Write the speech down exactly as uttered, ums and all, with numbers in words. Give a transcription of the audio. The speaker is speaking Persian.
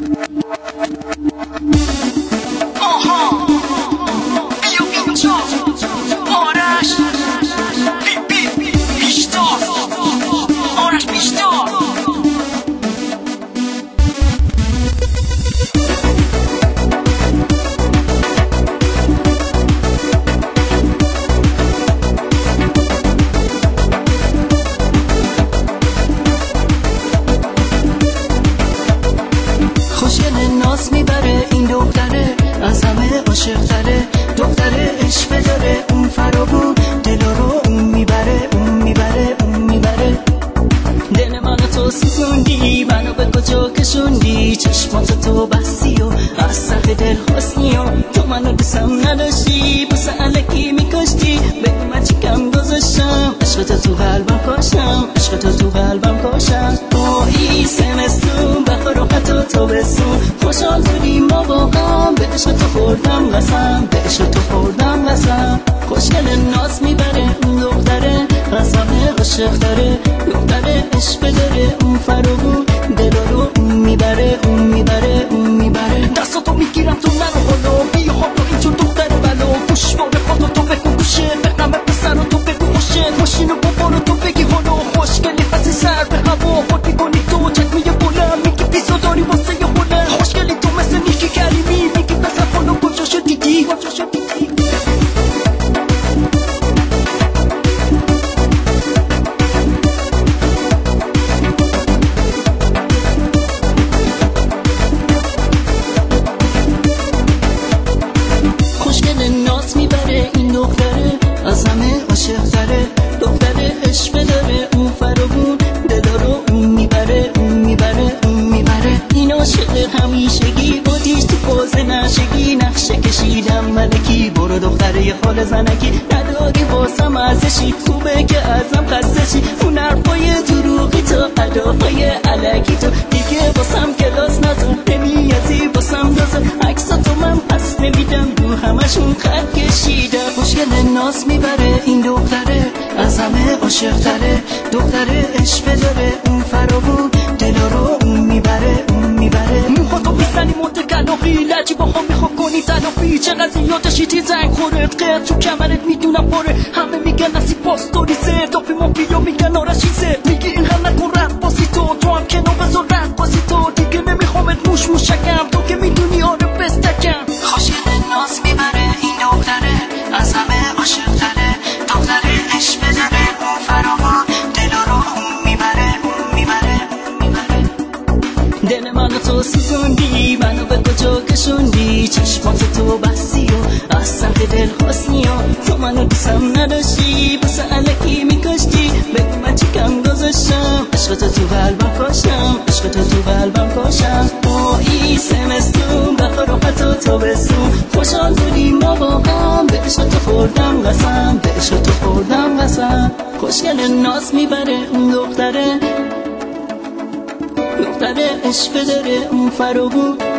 ناز میبره این دختره، از همه عاشق‌تره، دختره عشق داره، اون فراگون دلا رو اون میبره، اون میبره، اون میبره. دل منو تو سوزوندی، منو به کجا کشوندی، چشمات تو بستی و از سر دل حسنی و تو منو دوستم نداشتی، بوسه علکی میکشتی، به من چیکم گذاشتم، عشقت تو قلبم کاشتم، عشقت تو قلبم کاشتم. ماهی سمستون بخار و حتی تو بسون، خوشحال بودیم ما با هم، به عشق تو خوردم قسم، به عشق تو خوردم قسم. خوشگل ناز میبره اون دختره، از همه عاشق داره، دختره عشق داره، اون فراگون دلا رو اون میبره، اون میبره، اون میبره. دستاتو میگیرم تو منو حالا، بیا حالا اینجور دختره بلا، پوش بار خودو تو بکن پوشه، بقنم پسر رو تو بگو خوشه، ماشین و بابا تو بگی حالا، خوشگلی هستی سر به هوا، خود میکنی تو چک میگه بلند، میگی پیزا داری واسه یه بلند، خوشگلی تو مثل نیکی کریمی، میگی پسر حالا کجا شد دیدی، کجا شد دیدی. ناز میبره این دختره، از همه عاشق داره، دختره عشق داره، اون فراگون دلا رو اون میبره، اون میبره، اون میبره. این عاشق همیشگی بودیش تو پوز نشگی، نقشه کشیدم ملکی، برو دختره یه خال زنکی، نداری واسم ارزشی، خوبه که ازم خستشی، اون حرفای دروغی تو اداهای علکی تو، دیگه واسم کلاس نتون نمیازی واسم دازم، عکساتو من پس نمیدم دو همشون خط کشیدم. خوشگل ناز میبره این دختره، از همه عاشق تره، دختره عشق داره، اون فراگون دلا رو اون میبره، اون میبره. موهاتو میزنی مد کلاقی، لجی با هم میخوا کنی تلافی، چقدر زیادشی تی زنگ خورت قد تو کمرت میدونم پاره، همه میگن نسی پاستوری زه، دافی مافیا میگن آرشی زه، میگی این هم نکن رفت باسی تو، تو هم کنار بذار رفت باسی تو، دیگه نمیخوامت موش موشکم، تو که میدونی آره بستکم. خوشگل ناز میبره این دختره، از همه عاشق تره، دختره عشق داره، اون فراگون دلا رو اون میبره، اون میبره، اون میبره. دل منو تو سوزوندی، منو به کجا کشوندی، چشمات تو بستی و از سر دل حسنی و تو منو دوستم نداشتی، بوسه علکی میکشتی، بگو من چیکم گذاشتم، عشقت تو قلبم کاشتم، عشقت تو قلبم کاشتم. ماهی سمستون بخار و حتی تو بسون، خوشحال بودیم ما با هم، به عشق تو خوردم قسم، به عشق تو خوردم قسم. خوشگل ناز میبره اون دختره، دختره عشق داره، اون فراگون